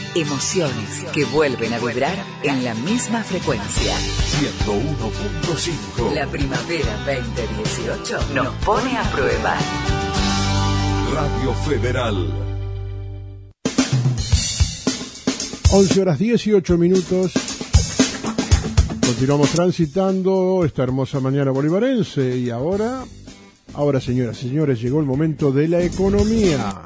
Emociones que vuelven a vibrar en la misma frecuencia. 101.5. La primavera 2018 nos pone a prueba. Radio Federal. 11:18. Continuamos transitando esta hermosa mañana bolivarense y ahora, señoras y señores, llegó el momento de la economía.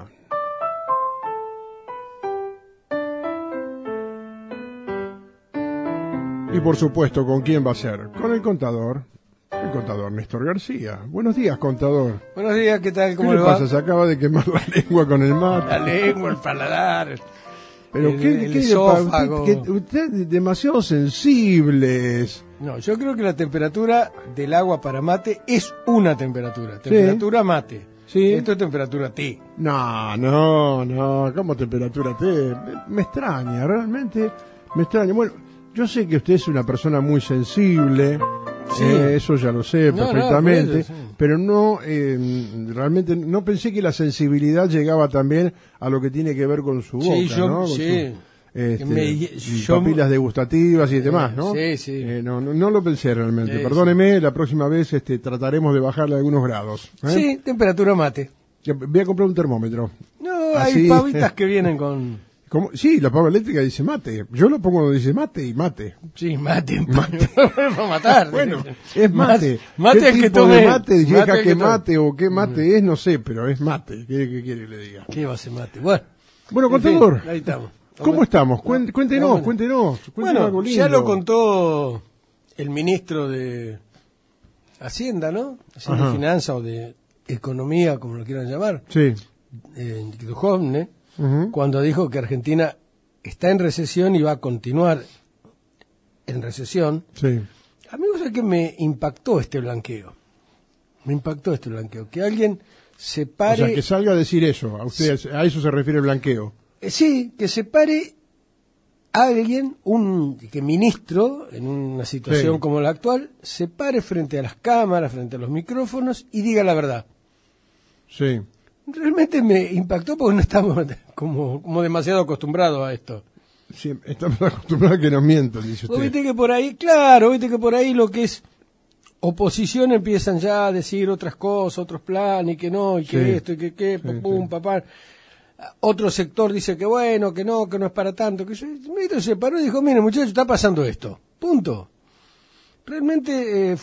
Y por supuesto, ¿con quién va a ser? Con el contador Néstor García. Buenos días, contador. Buenos días, ¿qué tal? ¿Cómo ¿Qué le le va? pasa? Se acaba de quemar la lengua con el mate. La lengua, el paladar. Pero el esófago. Usted demasiado sensibles. No, yo creo que la temperatura del agua para mate es una temperatura. Temperatura mate. Sí. Esto es temperatura té. No. ¿Cómo temperatura té? Me extraña, realmente me extraña. Bueno, yo sé que usted es una persona muy sensible. Sí. Eso ya lo sé perfectamente. Eso, sí. Pero no, realmente no pensé que la sensibilidad llegaba también a lo que tiene que ver con su boca, Sí, ¿no? Con sí. papilas degustativas y demás, ¿no? Sí. No lo pensé realmente. Sí, Perdóneme, la próxima vez trataremos de bajarle algunos grados. Sí, temperatura mate. Voy a comprar un termómetro. No, Así. hay pavitas que vienen con... ¿Cómo? Sí, la pava eléctrica dice mate. Yo lo pongo donde dice mate y mate. Sí, mate. Vamos a matar. Bueno, es mate. Mate ¿Qué el que tipo tome. de mate? Mate Llega el que que tome. mate o qué mate es, no sé, pero es mate. ¿Qué quiere que le diga? ¿Qué va a ser mate? Bueno, Contador, en fin, ahí estamos. ¿cómo estamos? Cuéntenos. Bueno, Algo lindo. ya lo contó el ministro de Hacienda, ¿no? Hacienda Ajá. y Finanza o de Economía, como lo quieran llamar, Sí. Duhovne, Ujú. cuando dijo que Argentina está en recesión y va a continuar en recesión. Sí. A mí me que me impactó este blanqueo. Que alguien se pare... O sea, que salga a decir eso. A usted, a eso se refiere el blanqueo. Sí, que se pare alguien, que ministro, en una situación Sí. como la actual, se pare frente a las cámaras, frente a los micrófonos y diga la verdad. Sí. Realmente me impactó porque no estamos como demasiado acostumbrados a esto. Sí, estamos acostumbrados a que nos mientan, dice Vos usted. viste que por ahí lo que es oposición empiezan ya a decir otras cosas, otros planes, y que no, y que Sí. esto, y que Sí, pum, sí. papá. Otro sector dice que bueno, que no es para tanto. Que el ministro se paró y dijo, mire muchachos, está pasando esto. Punto. Realmente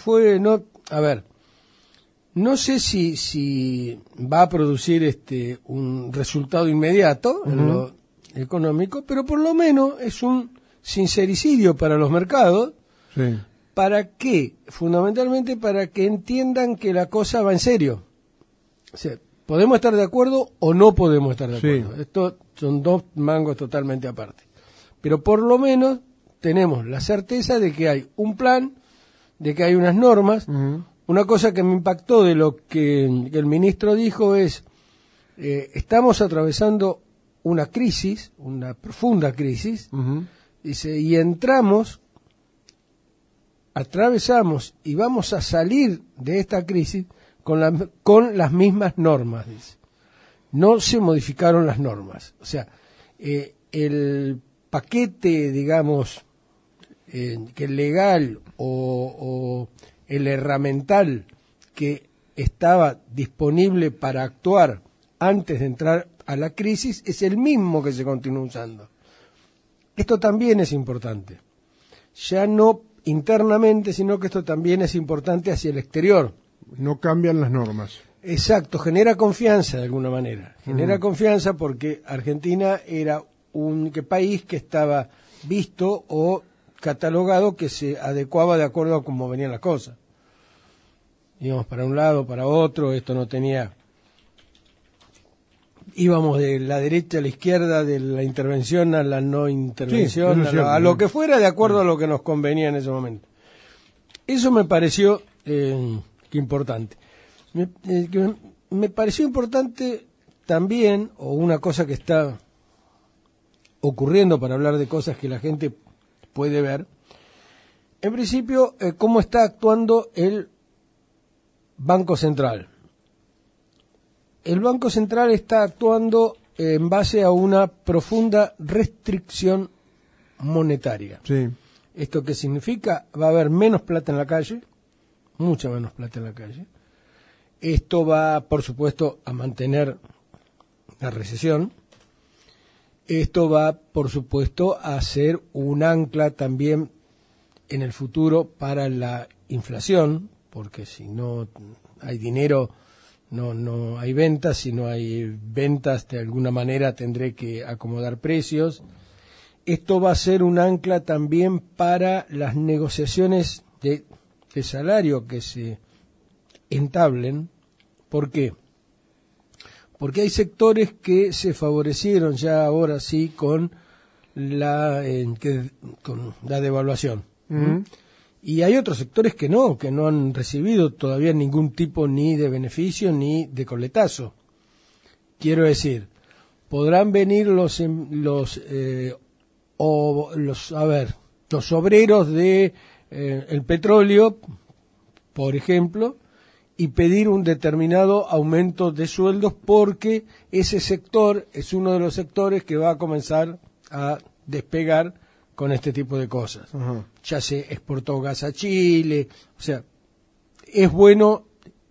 no sé si va a producir un resultado inmediato en lo económico, pero por lo menos es un sincericidio para los mercados. Sí. ¿Para qué? Fundamentalmente para que entiendan que la cosa va en serio. O sea, podemos estar de acuerdo o no podemos estar de acuerdo. Sí. Estos son dos mangos totalmente aparte. Pero por lo menos tenemos la certeza de que hay un plan, de que hay unas normas. Ujú. Una cosa que me impactó de lo que el ministro dijo es, estamos atravesando una crisis, una profunda crisis, Ujú. dice, y atravesamos y vamos a salir de esta crisis con las mismas normas, dice. No se modificaron las normas. O sea, el paquete, digamos, que legal o el herramental que estaba disponible para actuar antes de entrar a la crisis es el mismo que se continúa usando. Esto también es importante. Ya no internamente, sino que esto también es importante hacia el exterior. No cambian las normas. Exacto, genera confianza de alguna manera. Genera confianza porque Argentina era un país que estaba visto o catalogado que se adecuaba de acuerdo a cómo venían las cosas. Íbamos para un lado, para otro, esto no tenía... Íbamos de la derecha a la izquierda, de la intervención a la no intervención, Sí, eso es cierto, a lo que fuera de acuerdo a lo que nos convenía en ese momento. Eso me pareció que importante. Me pareció importante también, o una cosa que está ocurriendo para hablar de cosas que la gente puede ver, en principio, cómo está actuando el Banco Central. El Banco Central está actuando en base a una profunda restricción monetaria. Sí. ¿Esto qué significa? Va a haber menos plata en la calle, mucha menos plata en la calle. Esto va, por supuesto, a mantener la recesión. Esto va, por supuesto, a ser un ancla también en el futuro para la inflación, porque si no hay dinero, no hay ventas. Si no hay ventas, de alguna manera tendré que acomodar precios. Esto va a ser un ancla también para las negociaciones de salario que se entablen. ¿Por qué? Porque hay sectores que se favorecieron ya ahora sí con la devaluación. Uh-huh. Y hay otros sectores que no han recibido todavía ningún tipo ni de beneficio ni de coletazo. Quiero decir, podrán venir los obreros de el petróleo, por ejemplo, y pedir un determinado aumento de sueldos porque ese sector es uno de los sectores que va a comenzar a despegar con este tipo de cosas. Ajá. Ya se exportó gas a Chile, o sea, es bueno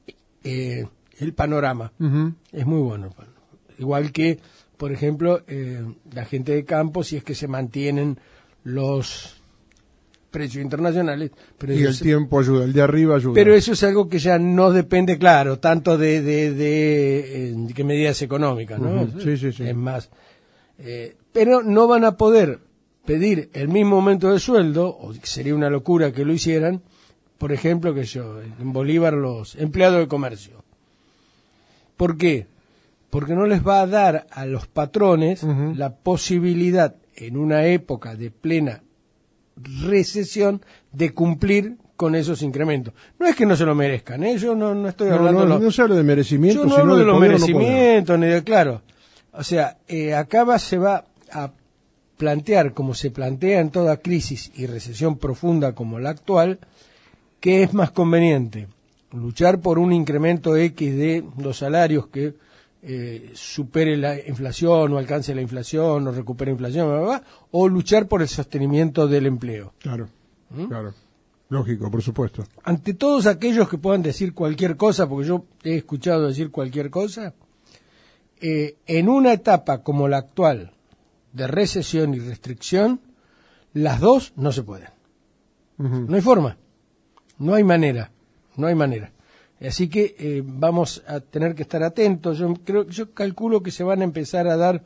el panorama, Uh-huh. es muy bueno. Igual que, por ejemplo, la gente de campo, si es que se mantienen los precios internacionales. Pero Y el tiempo ayuda, el de arriba ayuda. Pero eso es algo que ya no depende, claro, tanto de qué medidas económicas, ¿no? Uh-huh. Sí. Es más, pero no van a poder pedir el mismo aumento de sueldo, o sería una locura que lo hicieran, por ejemplo, en Bolívar los empleados de comercio. ¿Por qué? Porque no les va a dar a los patrones Uh-huh. la posibilidad, en una época de plena recesión, de cumplir con esos incrementos. No es que no se lo merezcan, ¿eh? Yo no estoy hablando... No se habla de merecimiento, yo no sino hablo de los poder o no poder. merecimientos, ni de... Claro. O sea, acá se va a plantear, como se plantea en toda crisis y recesión profunda como la actual, que es más conveniente luchar por un incremento X de los salarios que supere la inflación o alcance la inflación o recupere inflación, bla, bla, bla, o luchar por el sostenimiento del empleo. Claro. Lógico, por supuesto. Ante todos aquellos que puedan decir cualquier cosa, porque yo he escuchado decir cualquier cosa, en una etapa como la actual de recesión y restricción, las dos no se pueden. Uh-huh. No hay forma, no hay manera. Así que vamos a tener que estar atentos. Yo calculo que se van a empezar a dar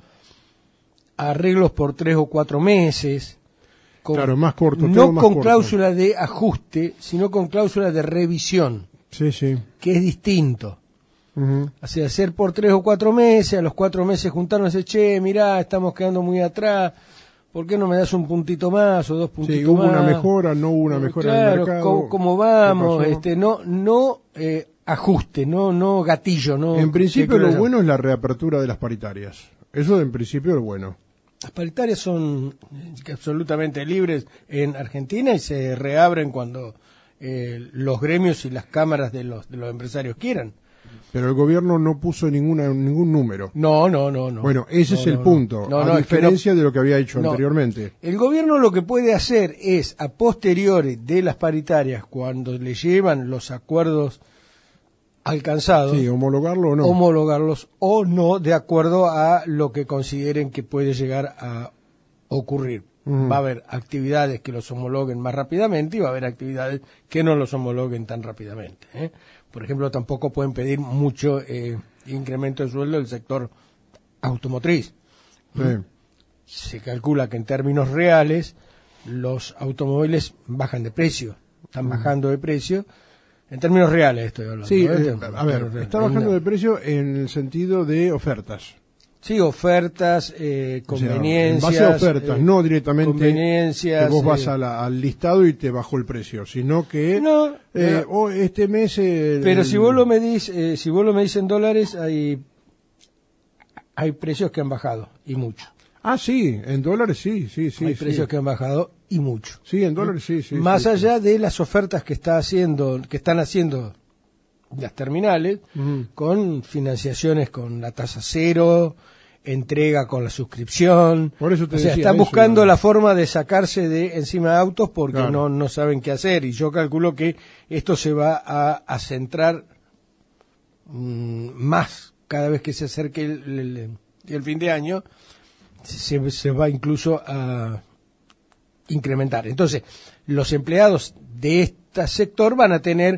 arreglos por 3 o 4 meses. Claro, más corto. No todo más con corto. cláusula de ajuste, sino con cláusula de revisión, Sí. que es distinto. Uh-huh. O sea, hacer por 3 o 4 meses, a los 4 meses juntarnos y decir, che, mirá, estamos quedando muy atrás, ¿por qué no me das un puntito más o 2 puntitos Sí, hubo más? una mejora, no hubo una mejora Claro, del mercado. ¿cómo vamos? ¿Qué pasó? No ajuste, no gatillo, no. En principio ¿qué lo cosa? bueno es la reapertura de las paritarias. Eso en principio es bueno. Las paritarias son absolutamente libres en Argentina y se reabren cuando los gremios y las cámaras de los empresarios quieran. Pero el gobierno no puso ningún número. No. Bueno, ese es el punto, a diferencia de lo que había hecho anteriormente. El gobierno lo que puede hacer es, a posteriori de las paritarias, cuando le llevan los acuerdos alcanzados, Sí, homologarlo o no. homologarlos o no, de acuerdo a lo que consideren que puede llegar a ocurrir. Ujú. Va a haber actividades que los homologuen más rápidamente y va a haber actividades que no los homologuen tan rápidamente, ¿eh? Por ejemplo, tampoco pueden pedir mucho incremento de sueldo del sector automotriz. Sí. Se calcula que en términos reales los automóviles bajan de precio, están bajando de precio. En términos reales estoy hablando. Sí, ¿eh? a ver, está bajando de precio en el sentido de ofertas. Sí, ofertas, O sea, conveniencias. en base a ofertas, no directamente conveniencias, que vos vas al listado y te bajó el precio, sino que No, este mes... pero si vos lo medís, en dólares, hay precios que han bajado, y mucho. Ah, sí, en dólares sí. Hay precios que han bajado, y mucho. Sí, en dólares sí. Más sí. allá de las ofertas que están haciendo las terminales, Ujú. con financiaciones con la tasa cero, entrega con la suscripción. Por eso te o sea, decía están eso, buscando ¿no? la forma de sacarse de encima de autos porque Claro. no saben qué hacer. Y yo calculo que esto se va a centrar más cada vez que se acerque el fin de año. Se va incluso a incrementar. Entonces, los empleados de este sector van a tener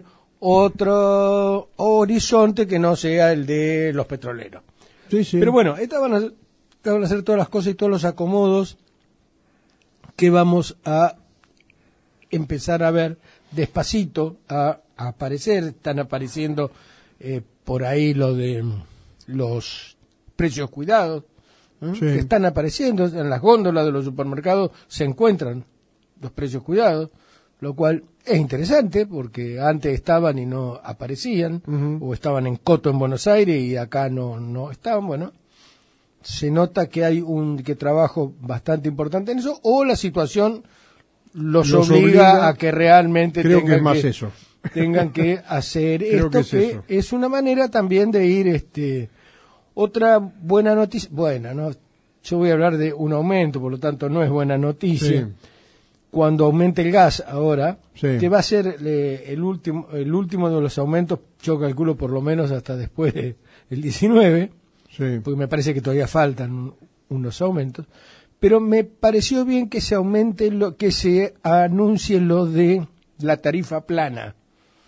otro horizonte que no sea el de los petroleros. Sí, sí. Pero bueno, estas van a ser todas las cosas y todos los acomodos que vamos a empezar a ver despacito a aparecer. Están apareciendo por ahí lo de los precios cuidados, Sí. que están apareciendo en las góndolas de los supermercados, se encuentran los precios cuidados, lo cual es interesante porque antes estaban y no aparecían, Ujú. o estaban en Coto en Buenos Aires y acá no estaban. Bueno, se nota que hay un trabajo bastante importante en eso, o la situación los obliga a que realmente Creo que es más eso. tengan que hacer Creo esto, que es que eso. es una manera también de ir. Otra buena noticia, no, yo voy a hablar de un aumento, por lo tanto no es buena noticia. Sí. Cuando aumente el gas ahora, Sí. que va a ser el último de los aumentos, yo calculo por lo menos hasta después del 19, Sí. porque me parece que todavía faltan unos aumentos, pero me pareció bien que se aumente que se anuncie lo de la tarifa plana.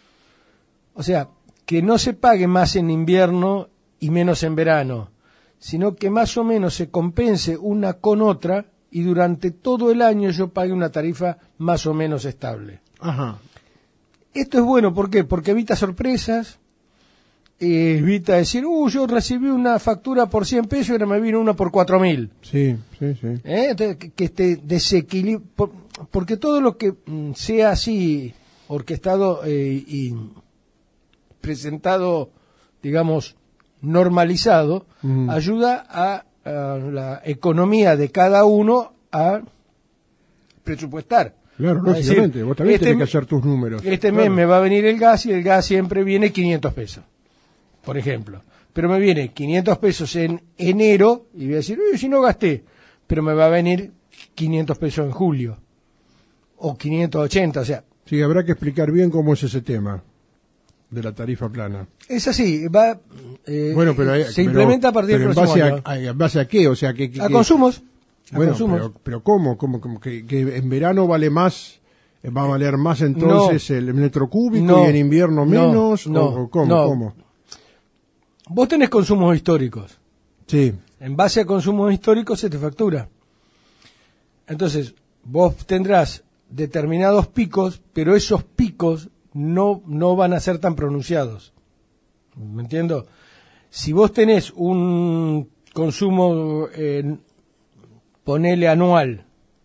O sea, que no se pague más en invierno y menos en verano, sino que más o menos se compense una con otra y durante todo el año yo pague una tarifa más o menos estable. Ajá. Esto es bueno, ¿por qué? Porque evita sorpresas, evita decir, yo recibí una factura por 100 pesos y ahora me vino una por 4.000. Sí, sí, sí. Entonces, que este desequilibrio, porque todo lo que sea así orquestado y presentado, digamos, normalizado, Ujú. ayuda a la economía de cada uno a presupuestar. Claro, A decir, lógicamente. Vos también tenés que hacer tus números. Este Claro. mes me va a venir el gas y el gas siempre viene 500 pesos, por ejemplo. Pero me viene 500 pesos en enero y voy a decir, si no gasté, pero me va a venir 500 pesos en julio o 580, o sea, Sí, habrá que explicar bien cómo es ese tema de la tarifa plana. es así, va Bueno, pero se implementa a partir del pero próximo año. ¿en base a qué? O sea, que A consumos. A bueno, consumos. pero ¿cómo? ¿Cómo que en verano vale más, va a valer más entonces el metro cúbico No. y en invierno No. menos? No. ¿O cómo? No. ¿Cómo? Vos tenés consumos históricos. Sí, En base a consumos históricos se te factura. Entonces, vos tendrás determinados picos, pero esos picos no van a ser tan pronunciados. ¿Me entiendo? Si vos tenés un consumo, ponele anual,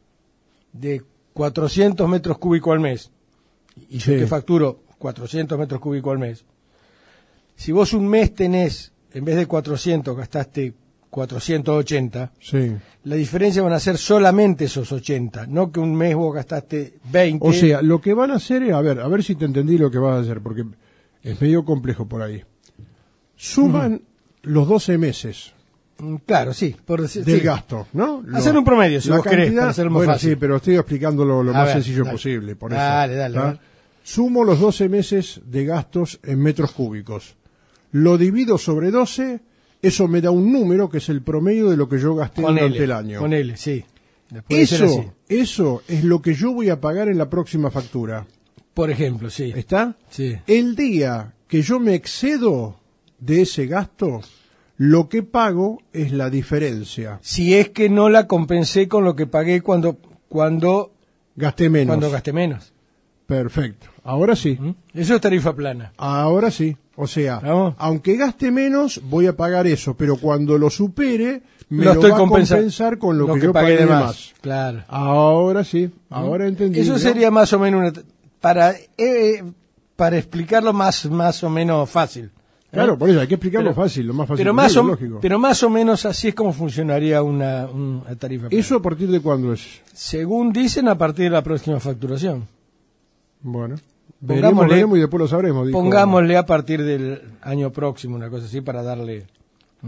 de 400 metros cúbicos al mes, y yo Sí. te facturo 400 metros cúbicos al mes, si vos un mes tenés, en vez de 400, gastaste 480, sí. la diferencia van a ser solamente esos 80, no que un mes vos gastaste 20. O sea, lo que van a hacer es, a ver si te entendí lo que vas a hacer, porque es medio complejo por ahí. Suman los 12 meses Claro, sí. Por decir, del sí. gasto, ¿no? Hacer un promedio, si la vos querés, para hacerlo más bueno, fácil. sí, pero estoy explicando lo A más ver, sencillo dale. posible, por Dale, eso. dale, ¿tá? a ver. Sumo los 12 meses de gastos en metros cúbicos. Lo divido sobre 12, eso me da un número que es el promedio de lo que yo gasté durante el año. Ponele, sí. Puede ser así. Eso es lo que yo voy a pagar en la próxima factura. Por ejemplo, sí. ¿Está? Sí. El día que yo me excedo de ese gasto, lo que pago es la diferencia. Si es que no la compensé con lo que pagué cuando Gasté menos. gasté menos. Perfecto. Ahora sí. ¿Mm? Eso es tarifa plana. Ahora sí. O sea, Vamos. aunque gaste menos, voy a pagar eso, pero cuando lo supere, me Lo lo estoy va a compensando. compensar con lo que yo pagué de más. Claro. Ahora sí. Ahora entendí. Eso ¿no? sería más o menos para explicarlo más o menos fácil. Claro, por eso hay que explicarlo Pero- fácil, lo más fácil Pero posible, más, lógico. pero más o menos así es como funcionaría una tarifa plana. ¿Eso a partir de cuándo es? Según dicen, a partir de la próxima facturación. Bueno, Pongámosle- veremos y después lo sabremos. Dijo. Pongámosle a partir del año próximo, una cosa así, para darle... ¿Mm?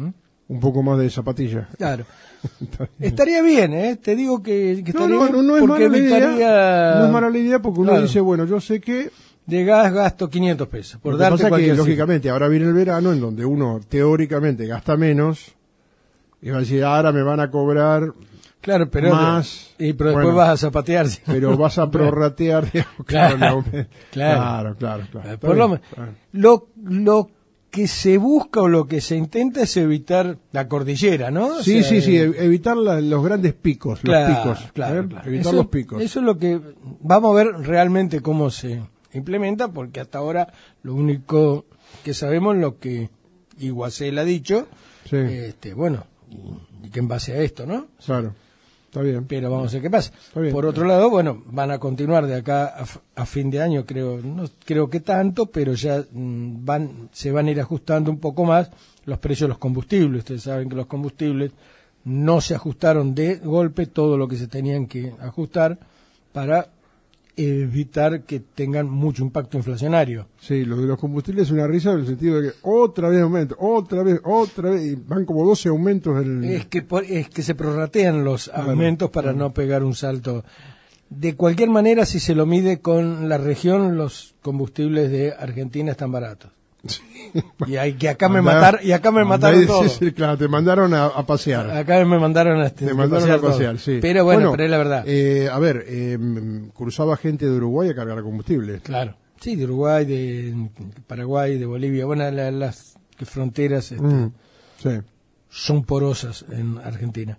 un poco más de zapatilla. Claro. Estaría bien, ¿eh? Te digo que estaría no, bien no es porque mala la idea. evitaría... No es mala la idea porque uno Claro. dice, bueno, yo sé que... De gas gasto 500 pesos, por Lo que darte pasa es que, cualquier cifra. lógicamente, ahora viene el verano en donde uno teóricamente gasta menos y va a decir, ahora me van a cobrar Claro, pero... más... pero después bueno, vas a zapatear. ¿sí? pero vas a prorratear. Digamos, Claro, claro. Por lo que se busca o lo que se intenta es evitar la cordillera, ¿no? O Sí, sea, sí, evitar los grandes picos, claro, los picos. claro, ¿eh? claro. Evitar Eso- los picos. Eso es lo que vamos a ver realmente cómo se implementa, porque hasta ahora lo único que sabemos es lo que Iguacel ha dicho, Sí, bueno, y que en base a esto, ¿no? claro. Está bien. Pero vamos a ver qué pasa. Está bien. Por otro lado, bueno, van a continuar de acá a fin de año, creo, no creo que tanto, pero ya se van a ir ajustando un poco más los precios de los combustibles. Ustedes saben que los combustibles no se ajustaron de golpe todo lo que se tenían que ajustar para evitar que tengan mucho impacto inflacionario. Sí, lo de los combustibles es una risa en el sentido de que otra vez aumento, otra vez, y van como 12 aumentos en Es que se prorratean los Claro. aumentos para no pegar un salto. De cualquier manera, si se lo mide con la región, los combustibles de Argentina están baratos. Y hay que acá me mataron todo. Sí, claro, te mandaron a pasear. Acá me mandaron a Te mandaron a pasear, todo. sí. Pero bueno, pero es la verdad. A ver, cruzaba gente de Uruguay a cargar combustible. Claro. Sí, de Uruguay, de Paraguay, de Bolivia. Bueno, las fronteras Sí. son porosas en Argentina.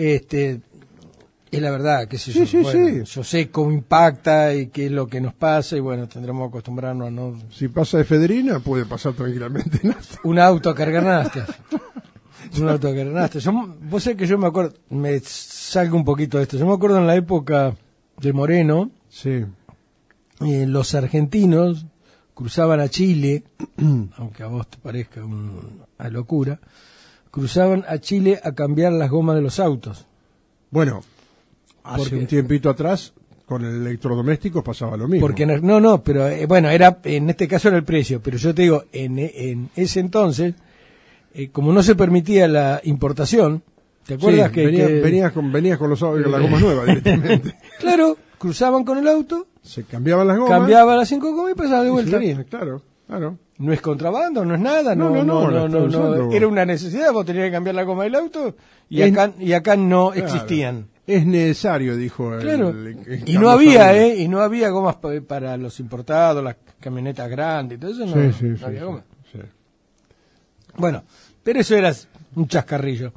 Es la verdad, qué sé Sí, yo. sí, Bueno, sí. yo sé cómo impacta y qué es lo que nos pasa y bueno, tendremos que acostumbrarnos a no... Si pasa efedrina, puede pasar tranquilamente. Un auto a cargar naftas. Un auto a cargar naftas. Vos sabés que yo me acuerdo, me salgo un poquito de esto, yo me acuerdo en la época de Moreno, Sí. los argentinos cruzaban a Chile, aunque a vos te parezca una locura, cruzaban a Chile a cambiar las gomas de los autos. Bueno, hace Porque- un tiempito atrás, con el electrodoméstico pasaba lo mismo. Porque no, pero bueno, en este caso era el precio, pero yo te digo, en ese entonces, como no se permitía la importación, ¿te acuerdas Sí, venías con las gomas nuevas directamente. Claro, cruzaban con el auto, Se cambiaban las gomas. cambiaba las 5 gomas y pasaba de y se vuelta. venía, claro. No es contrabando, no es nada, No, la está usando. era una necesidad, vos tenías que cambiar la goma del auto y Es- acá no Claro. existían. Es necesario, dijo el... Claro. el Y no Carlos había, Saúl. y no había gomas para los importados, las camionetas grandes y todo eso, Sí, sí, no había sí, gomas. sí. Bueno, pero eso era un chascarrillo.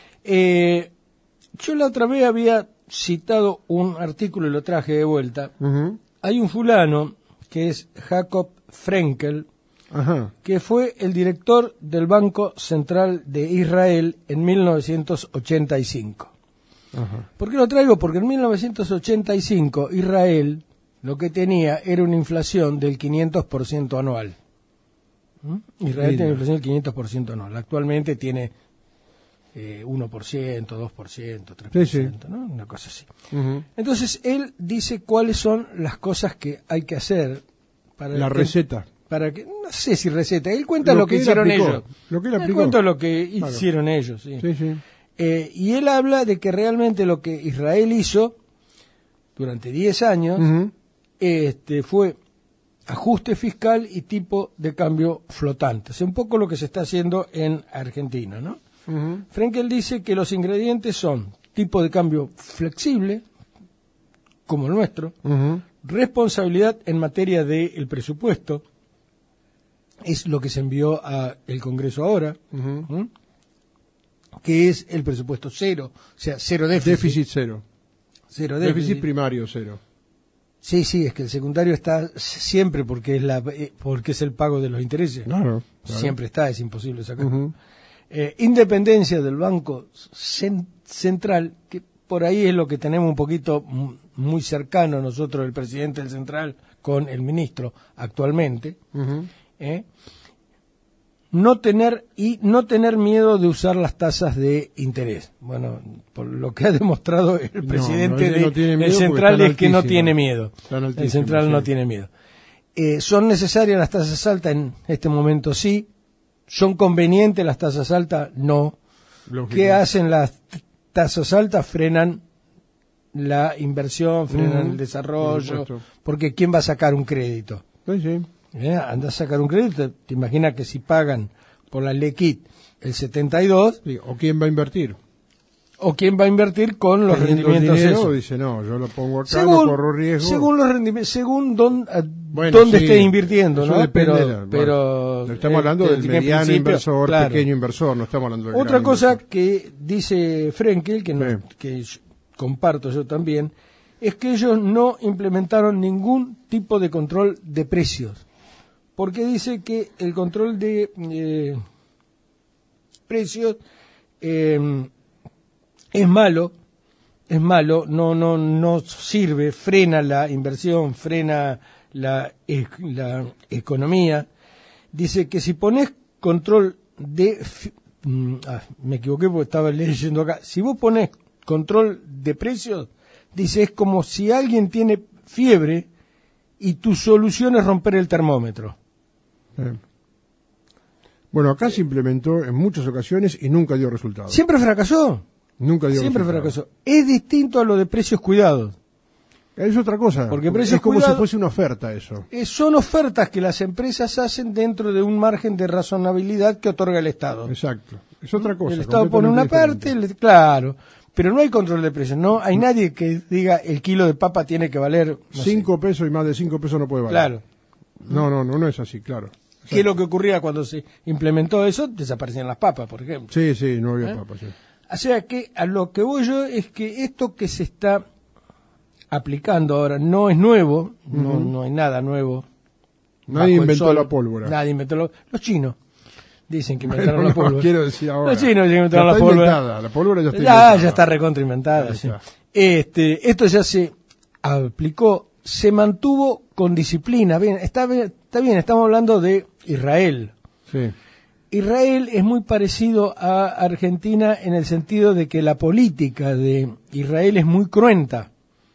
Yo la otra vez había citado un artículo y lo traje de vuelta. Ujú. Hay un fulano que es Jacob Frenkel, Ajá. que fue el director del Banco Central de Israel en 1985. Ajá. ¿Por qué lo traigo? Porque en 1985 Israel lo que tenía era una inflación del 500% anual. Israel tiene una inflación del 500% anual. Actualmente tiene 1%, 2%, 3%, Sí, sí. ¿no? Una cosa así. Ujú. Entonces él dice cuáles son las cosas que hay que hacer para La que- receta. para que no sé si receta, él cuenta Lo lo que que él hicieron aplicó, ellos. lo que él Él aplicó. cuenta lo que Claro. hicieron ellos, sí. Sí, sí. Y él habla de que realmente lo que Israel hizo durante 10 años Ujú. fue ajuste fiscal y tipo de cambio flotante. Es un poco lo que se está haciendo en Argentina, ¿no? Ujú. Frenkel dice que los ingredientes son tipo de cambio flexible, como el nuestro, Ujú. responsabilidad en materia del presupuesto, es lo que se envió al Congreso ahora, Ujú. ¿m? Que es el presupuesto cero, o sea, cero déficit. Déficit cero. Cero Déficit déficit. primario cero. Sí, es que el secundario está siempre porque es el pago de los intereses. Claro. Siempre está, es imposible sacar. Ujú. Independencia del Banco Central, que por ahí es lo que tenemos un poquito muy cercano nosotros, el presidente del Central, con el ministro actualmente. Ujú. No tener miedo de usar las tasas de interés. Bueno, por lo que ha demostrado el presidente ese no tiene del miedo porque Central están es que no altísimos. tiene miedo. Están El altísimos, Central no sí. tiene miedo. ¿Son necesarias las tasas altas? En este momento sí. ¿Son convenientes las tasas altas? No. Lógico. ¿Qué hacen las tasas altas? Frenan la inversión, frenan el por desarrollo, supuesto. porque ¿quién va a sacar un crédito? Sí. Anda a sacar un crédito, te imaginas que si pagan por la LEKIT el 72, Sí, ¿o quién va a invertir? o quién va a invertir con los Teniendo rendimientos dinero, esos. dice, no, yo lo pongo acá, no corro riesgo. Según los rendimientos, según Bueno, dónde sí, esté invirtiendo, eso ¿no? depende Pero no estamos hablando del que en mediano principio, inversor, claro. pequeño inversor, no estamos hablando del Otra gran cosa inversor. que dice Frenkel, que comparto yo también, es que ellos no implementaron ningún tipo de control de precios, porque dice que el control de precios es malo, no sirve, frena la inversión, frena la economía. Dice que si pones control me equivoqué porque estaba leyendo acá. Si vos pones control de precios, dice, es como si alguien tiene fiebre y tu solución es romper el termómetro. Bueno, acá se implementó en muchas ocasiones y nunca dio resultado. Siempre fracasó. Nunca dio Siempre resultado. fracasó. Es distinto a lo de precios cuidados. Es otra cosa. Porque precios es como cuidados- si fuese una oferta eso. Son ofertas que las empresas hacen dentro de un margen de razonabilidad que otorga el Estado. Exacto. Es otra cosa. El Estado pone una parte, claro, pero no hay control de precios. No hay nadie que diga el kilo de papa tiene que valer no sé. 5 pesos y más de 5 pesos no puede valer. Claro. No es así, claro. ¿Qué es lo que ocurría cuando se implementó eso? Desaparecían las papas, por ejemplo. Sí, no había papa, sí. O sea que a lo que voy yo es que esto que se está aplicando ahora no es nuevo, no hay nada nuevo. Nadie bajo el inventó sol. la pólvora. Nadie inventó los chinos. Dicen que Bueno, inventaron la no pólvora. quiero decir ahora. Los chinos inventaron Ya la está pólvora. inventada, la pólvora ya está inventada. Ya está recontrainventada. Ahí Sí. está. Esto ya se aplicó, se mantuvo con disciplina. Bien, está bien, estamos hablando de Israel. Sí. Israel es muy parecido a Argentina en el sentido de que la política de Israel es muy cruenta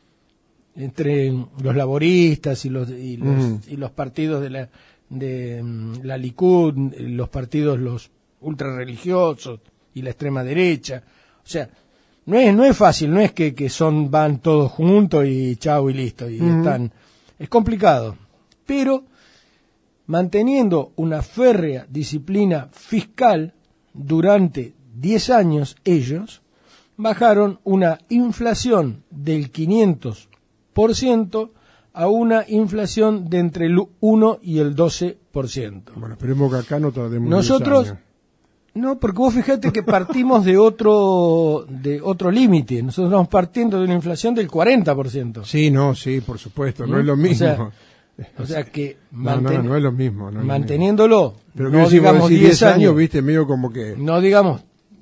entre los laboristas y los partidos de la Likud, los partidos los ultrarreligiosos y la extrema derecha. O sea, no es fácil, no es que van todos juntos y chau y listo y están. Es complicado, pero manteniendo una férrea disciplina fiscal durante 10 años, ellos bajaron una inflación del 500% a una inflación de entre el 1 y el 12%. Bueno, esperemos que acá no tardemos 10 Nosotros, años. no, porque vos fíjate que partimos de otro límite. Nosotros estamos partiendo de una inflación del 40%. Sí, por supuesto, no es lo mismo. O sea que No es lo mismo. No es lo manteniéndolo, mismo. Pero no digamos 10 años, viste, medio como que... no digamos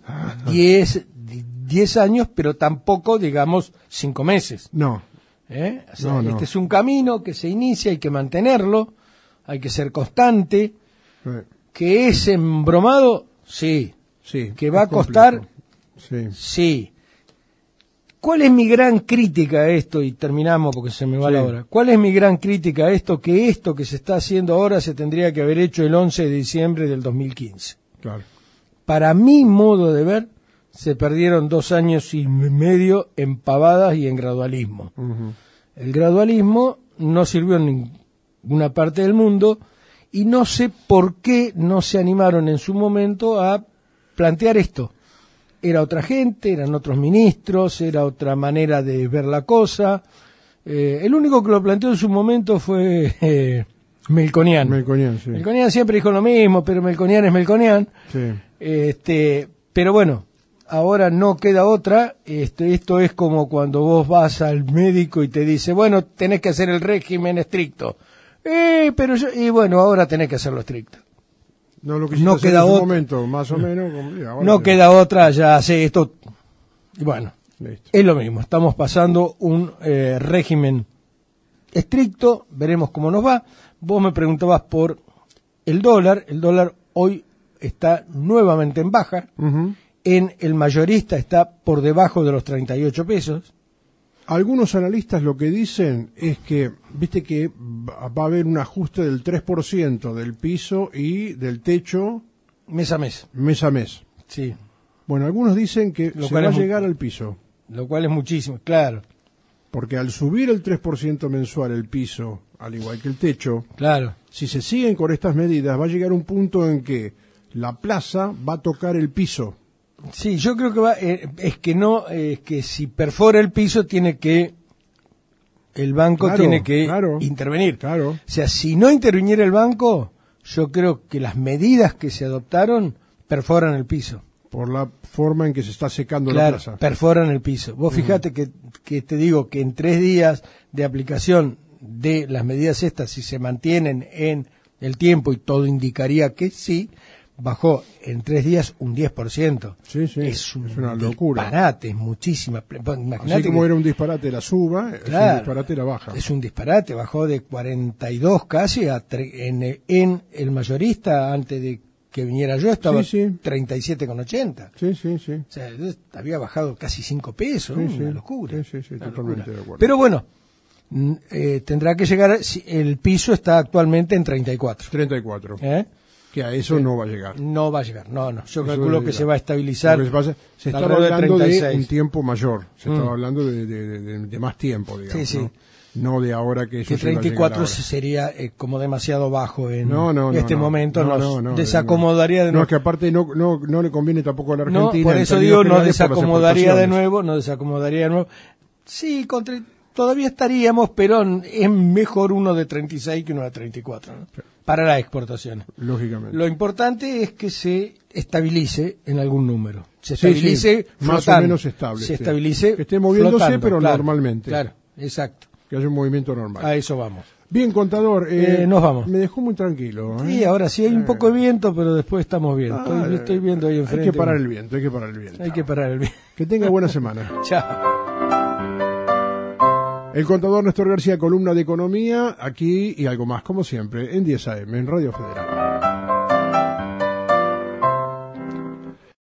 10 años, pero tampoco digamos 5 meses. No, O sea, No. este es un camino que se inicia, hay que mantenerlo, hay que ser constante, que es embromado, sí, sí. que va es a costar, complejo. Sí. sí. ¿Cuál es mi gran crítica a esto? Y terminamos porque se me va la hora. ¿Cuál es mi gran crítica a esto? Que esto que se está haciendo ahora se tendría que haber hecho el 11 de diciembre del 2015. Claro. Para mi modo de ver, se perdieron 2 años y medio en pavadas y en gradualismo. Ujú. El gradualismo no sirvió en ninguna parte del mundo y no sé por qué no se animaron en su momento a plantear esto. Era otra gente, eran otros ministros, era otra manera de ver la cosa. El único que lo planteó en su momento fue Melconian. Melconian, sí. Melconian siempre dijo lo mismo, pero Melconian es Melconian. Sí. Pero bueno, ahora no queda otra. Esto es como cuando vos vas al médico y te dice, bueno, tenés que hacer el régimen estricto. Y bueno, ahora tenés que hacerlo estricto. No, lo que No hiciste queda en ese otra. momento, más o menos. Y ahora No sí. queda otra, ya sé esto. Y bueno, Listo. es lo mismo. Estamos pasando un régimen estricto. Veremos cómo nos va. Vos me preguntabas por el dólar. El dólar hoy está nuevamente en baja. Ujú. En el mayorista está por debajo de los 38 pesos. Algunos analistas lo que dicen es que, viste que va a haber un ajuste del 3% del piso y del techo Mes a mes. mes a mes. Sí. Bueno, algunos dicen que Lo se cual va a es mu- llegar al piso, Lo cual es muchísimo, claro, porque al subir el 3% mensual el piso, al igual que el techo, claro. si se siguen con estas medidas, va a llegar un punto en que la plaza va a tocar el piso. Sí, yo creo que es que si perfora el piso el banco Claro, tiene que claro, intervenir. claro. O sea, si no interviniera el banco, yo creo que las medidas que se adoptaron perforan el piso. Por la forma en que se está secando la Claro, plaza. perforan el piso. Vos fijate que te digo que en 3 días de aplicación de las medidas estas, si se mantienen en el tiempo, y todo indicaría que sí, bajó en 3 días un 10%. Sí, sí, Es una locura. disparate, es muchísima. Imagínate Así como que- era un disparate la suba, es Claro, un disparate la baja. es un disparate, bajó de 42 casi en el mayorista, antes de que viniera yo, estaba Sí, sí. 37,80. Sí, sí, sí. O sea, había bajado casi 5 pesos, Sí, ¿no? sí. Una locura. Sí, sí, sí, Una totalmente locura. de acuerdo. Pero bueno, tendrá que llegar, el piso está actualmente en 34. 34. ¿Eh? Que a eso no va a llegar. No va a llegar, no. Yo Eso calculo no que llega. se va a estabilizar. Lo que pasa- se estaba alrededor de hablando de 36. un tiempo mayor, se estaba Mm. hablando de más tiempo, digamos. Sí, sí. ¿no? No de ahora que eso Que se va a llegar 34 ahora. sería como demasiado bajo en No, este momento, no, nos no, desacomodaría de No, nuevo. es que aparte no le conviene tampoco a la No, Argentina. por en eso términos digo, nos generales, por las desacomodaría de exportaciones. nuevo. Sí, todavía estaríamos, pero es mejor uno de 36 que uno de 34, ¿no? Para las exportaciones. Lógicamente. Lo importante es que se estabilice en algún número. Se Sí, estabilice sí, más o flotando. menos estable, Se sí. estabilice Que esté moviéndose, flotando, pero claro, normalmente. Claro, exacto. Que haya un movimiento normal. A eso vamos. Bien, contador. Nos vamos. Me dejó muy tranquilo. Sí, ahora sí hay un poco de viento, pero después estamos bien. Estoy viendo ahí enfrente. Hay que parar el viento, hay que parar el viento. Hay que parar el viento. Que tenga buena semana. Chao. El contador Néstor García, columna de economía, aquí y algo más, como siempre, en 10 AM, en Radio Federal.